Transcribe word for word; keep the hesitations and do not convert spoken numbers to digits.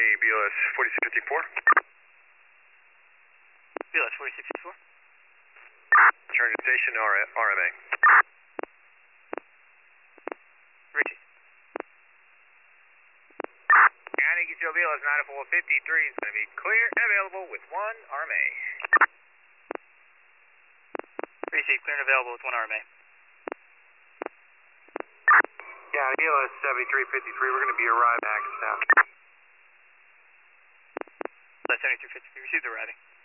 County B L S forty-six fifty-four. B L S forty-six fifty-four. Return to station R M A. Richie. County Control B L S ninety-four fifty-three is going to be clear and available with one R M A. Receive, clear and available with one R M A. County B L S seventy-three fifty-three, we're going to be arriving at Hackensack. seventy-three fifty-three, receive the arriving.